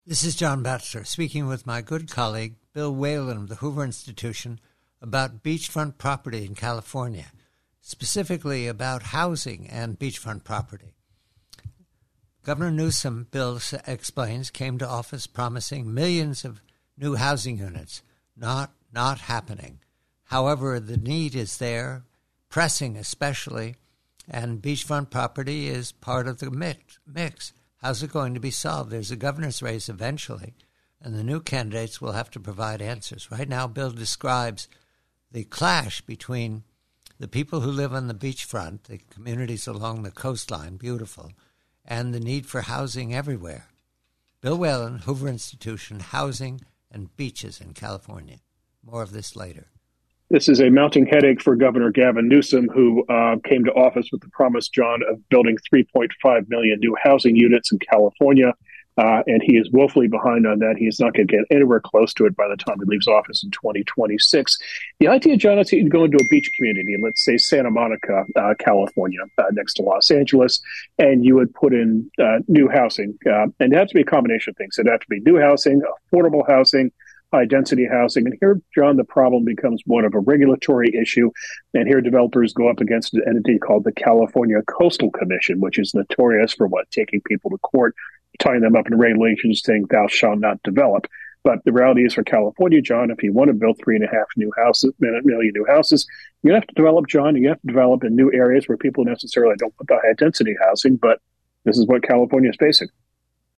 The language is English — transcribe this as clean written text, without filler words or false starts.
This is John Batchelor speaking with my good colleague Bill Whalen of the Hoover Institution about beachfront property in California, specifically about housing and beachfront property. Governor Newsom, Bill explains, came to office promising millions of new housing units. Not happening. However, the need is there, pressing especially, and beachfront property is part of the mix. How's it going to be solved? There's a governor's race eventually, and the new candidates will have to provide answers. Right now, Bill describes the clash between the people who live on the beachfront, the communities along the coastline, beautiful, and the need for housing everywhere. Bill Whalen, Hoover Institution, Housing and Beaches in California. More of this later. This is a mounting headache for Governor Gavin Newsom, who came to office with the promise, John, of building 3.5 million new housing units in California. And he is woefully behind on that. He is not going to get anywhere close to it by the time he leaves office in 2026. The idea, John, is you'd go into a beach community, let's say Santa Monica, California, next to Los Angeles, and you would put in new housing. And it has to be a combination of things. It'd have to be new housing, affordable housing, high-density housing. And here, John, the problem becomes one of a regulatory issue. And here developers go up against an entity called the California Coastal Commission, which is notorious for taking people to court, tying them up in regulations saying thou shalt not develop. But the reality is for California, John, if you want to build 3.5 million new houses, you have to develop, John. You have to develop in new areas where people necessarily don't want the high-density housing. But this is what California is facing.